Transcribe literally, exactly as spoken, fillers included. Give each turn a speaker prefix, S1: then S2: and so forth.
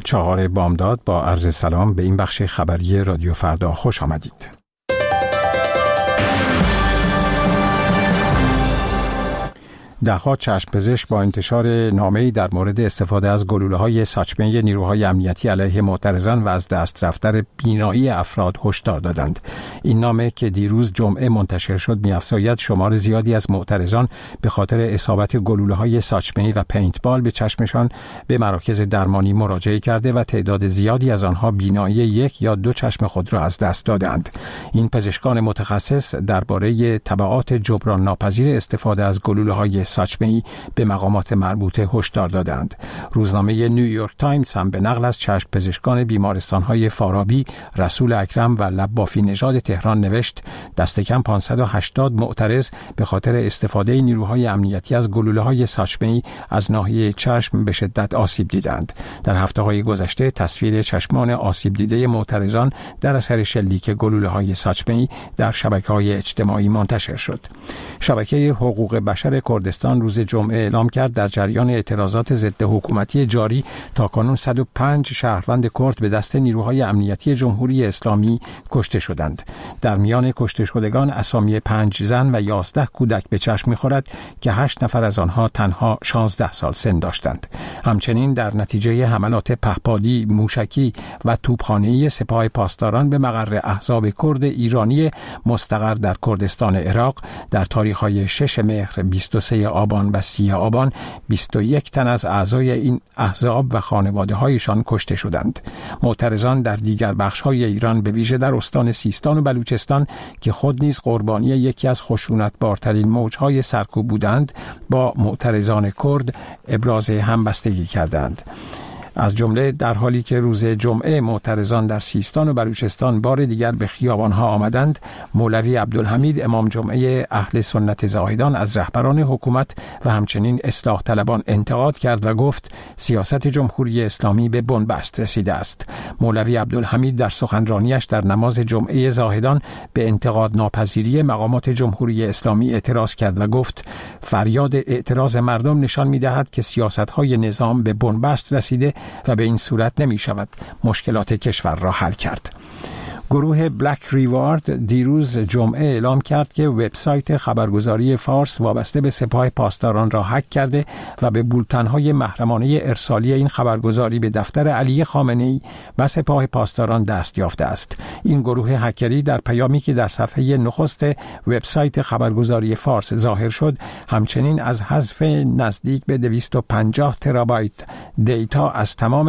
S1: چهار بامداد با عرض سلام به این بخش خبری رادیو فردا خوش آمدید. ده‌ها چشم‌پزشک با انتشار نامه‌ای در مورد استفاده از گلوله‌های ساچمه نیروهای امنیتی علیه معترضان و از دست رفتن بینایی افراد هشدار دادند. این نامه که دیروز جمعه منتشر شد می‌افزاید شمار زیادی از معترضان به خاطر اصابت گلوله‌های ساچمه‌ای و پینتبال به چشمشان به مراکز درمانی مراجعه کرده و تعداد زیادی از آنها بینایی یک یا دو چشم خود را از دست دادند. این پزشکان متخصص درباره تبعات جبران ناپذیر استفاده از گلوله‌های ساچمه‌ای به مقامات مربوطه هشدار دادند. روزنامه نیویورک تایمز هم به نقل از چشم پزشکان بیمارستان‌های فارابی، رسول اکرم و لبافی نژاد تهران نوشت دست کم پانصد و هشتاد معترض به خاطر استفاده نیروهای امنیتی از گلوله‌های ساچمه‌ای از ناحیه چشم به شدت آسیب دیدند. در هفته‌های گذشته تصویر چشمان آسیب دیده معترضان در اثر شلیک گلوله‌های ساچمه‌ای در شبکه‌های اجتماعی منتشر شد. شبکه حقوق بشر کردستان روز جمعه اعلام کرد در جریان اعتراضات ضد حکومتی جاری تاکنون صد و پنج شهروند کرد به دست نیروهای امنیتی جمهوری اسلامی کشته شدند. در میان کشته شدگان اسامی پنج زن و یازده کودک به چشم می‌خورد که هشت نفر از آنها تنها شانزده سال سن داشتند. همچنین در نتیجه حملات پهپادی، موشکی و توپخانه‌ای سپاه پاسداران به مقر احزاب کرد ایرانی مستقر در کردستان عراق در تاریخ‌های شش مهر، بیست و سه آبان و سی آبان بیست و یک تن از اعضای این احزاب و خانواده‌هایشان کشته شدند. معترضان در دیگر بخش‌های ایران به ویژه در استان سیستان و بلوچستان که خود نیز قربانی یکی از خشونت‌بارترین موج‌های سرکوب بودند، با معترضان کرد ابراز همبستگی کردند. از جمله در حالی که روز جمعه معترضان در سیستان و بلوچستان بار دیگر به خیابان‌ها آمدند، مولوی عبدالحمید امام جمعه اهل سنت زاهدان از رهبران حکومت و همچنین اصلاح طلبان انتقاد کرد و گفت سیاست جمهوری اسلامی به بنبست رسیده است. مولوی عبدالحمید در سخنرانیش در نماز جمعه زاهدان به انتقاد ناپذیری مقامات جمهوری اسلامی اعتراض کرد و گفت فریاد اعتراض مردم نشان می‌دهد که سیاست‌های نظام به بنبست رسیده و به این صورت نمی شود مشکلات کشور را حل کرد. گروه بلک ریوارد دیروز جمعه اعلام کرد که وبسایت خبرگزاری فارس وابسته به سپاه پاسداران را هک کرده و به بولتن‌های محرمانه ارسالی این خبرگزاری به دفتر علی خامنه‌ای و سپاه پاسداران دست یافته است. این گروه هکری در پیامی که در صفحه نخست وبسایت خبرگزاری فارس ظاهر شد، همچنین از حذف نزدیک به دویست و پنجاه ترابایت دیتا از تمام